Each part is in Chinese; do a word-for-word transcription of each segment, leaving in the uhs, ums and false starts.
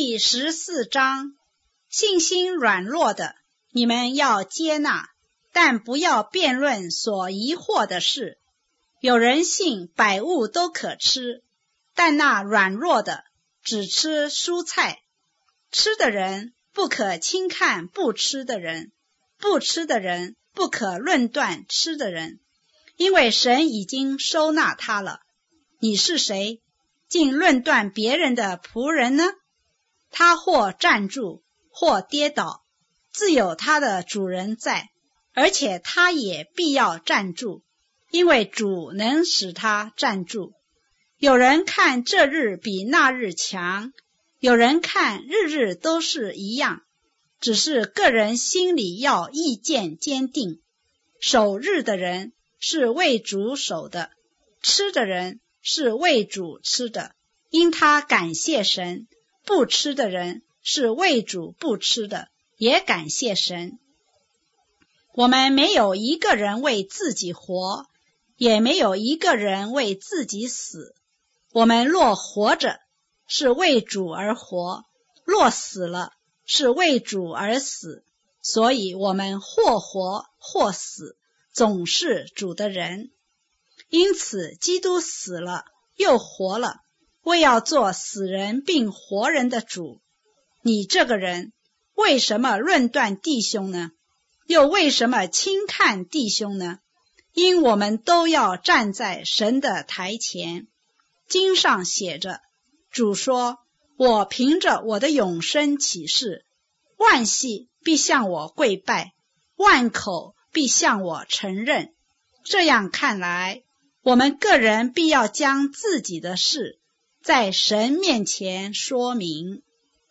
第十四章，信心软弱的，你们要接纳，但不要辩论所疑惑的事。有人信百物都可吃，但那软弱的只吃蔬菜。吃的人不可轻看不吃的人，不吃的人不可论断吃的人，因为神已经收纳他了。你是谁，竟论断别人的仆人呢？他或站住，或跌倒，自有他的主人在，而且他也必要站住，因为主能使他站住。有人看这日比那日强，有人看日日都是一样，只是个人心里要意见坚定。守日的人是为主守的，吃的人是为主吃的，因他感谢神。不吃的人是为主不吃的，也感谢神。我们没有一个人为自己活，也没有一个人为自己死。我们若活着，是为主而活；若死了，是为主而死。所以我们或活或死，总是主的人。因此基督死了，又活了，为要做死人并活人的主。你这个人，为什么论断弟兄呢？又为什么轻看弟兄呢？因我们都要站在神的台前。经上写着，主说，我凭着我的永生起誓，万系必向我跪拜，万口必向我承认。这样看来，我们个人必要将自己的事在神面前说明。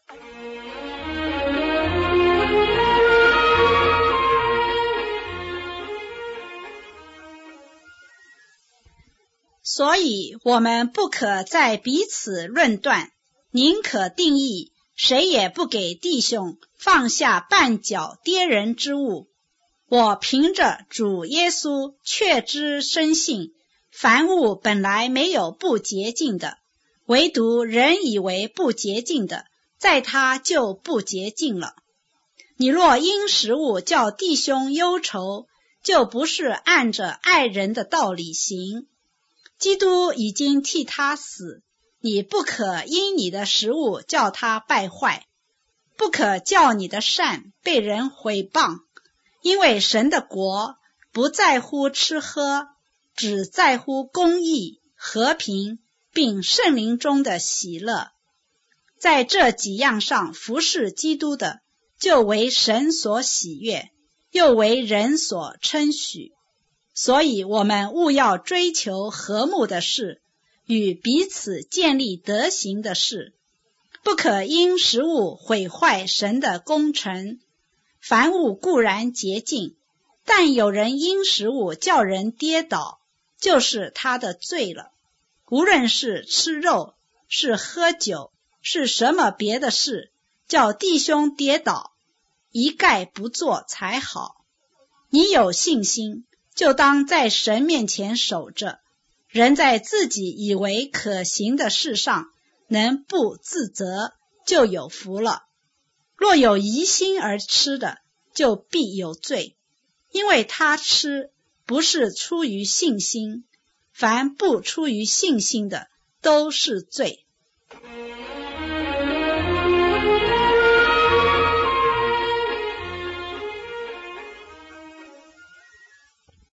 所以我们不可再彼此论断，宁可定义，谁也不给弟兄放下绊脚跌人之物。我凭着主耶稣确知深信，凡物本来没有不洁净的，唯独人以为不洁净的，在他就不洁净了。你若因食物叫弟兄忧愁，就不是按着爱人的道理行。基督已经替他死，你不可因你的食物叫他败坏，不可叫你的善被人毁谤，因为神的国不在乎吃喝，只在乎公义、和平，并圣灵中的喜乐。在这几样上服侍基督的，就为神所喜悦，又为人所称许。所以我们务要追求和睦的事，与彼此建立德行的事，不可因食物毁坏神的工程。凡物固然洁净，但有人因食物叫人跌倒，就是他的罪了。无论是吃肉，是喝酒，是什么别的事，叫弟兄跌倒，一概不做才好。你有信心，就当在神面前守着，人在自己以为可行的事上能不自责，就有福了。若有疑心而吃的，就必有罪，因为他吃不是出于信心，凡不出于信心的都是罪。